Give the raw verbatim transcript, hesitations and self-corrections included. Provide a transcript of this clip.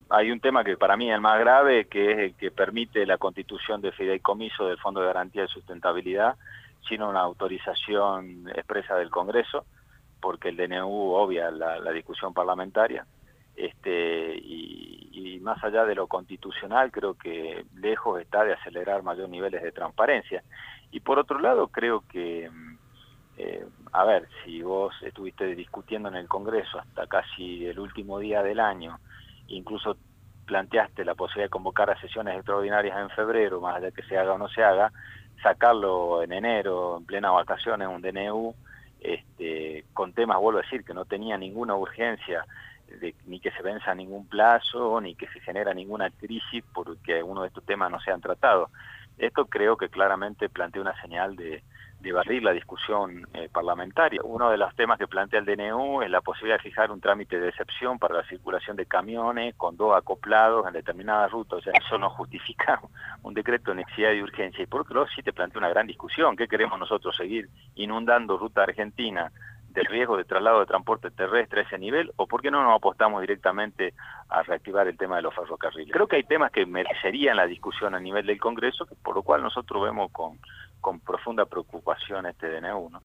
hay un tema que para mí es el más grave, que es el que permite la constitución de fideicomiso del Fondo de Garantía de Sustentabilidad sin una autorización expresa del Congreso, porque el D N U obvia la, la discusión parlamentaria. Este, y, y más allá de lo constitucional, creo que lejos está de acelerar mayores niveles de transparencia. Y por otro lado, creo que, eh, a ver, si vos estuviste discutiendo en el Congreso hasta casi el último día del año, incluso planteaste la posibilidad de convocar a sesiones extraordinarias en febrero, más allá de que se haga o no se haga, sacarlo en enero, en plena vacaciones, un D N U, este, con temas, vuelvo a decir, que no tenía ninguna urgencia, de, ni que se venza ningún plazo, ni que se genera ninguna crisis porque uno de estos temas no sean tratados. Esto creo que claramente plantea una señal de, de barrir la discusión eh, parlamentaria. Uno de los temas que plantea el D N U es la posibilidad de fijar un trámite de excepción para la circulación de camiones con dos acoplados en determinadas rutas. O sea, eso no justifica un decreto de necesidad y urgencia. Y por otro lado sí te plantea una gran discusión. ¿Qué queremos nosotros? ¿Seguir inundando ruta argentina del riesgo de traslado de transporte terrestre a ese nivel, o por qué no nos apostamos directamente a reactivar el tema de los ferrocarriles? Creo que hay temas que merecerían la discusión a nivel del Congreso, por lo cual nosotros vemos con, con profunda preocupación este D N U, ¿no?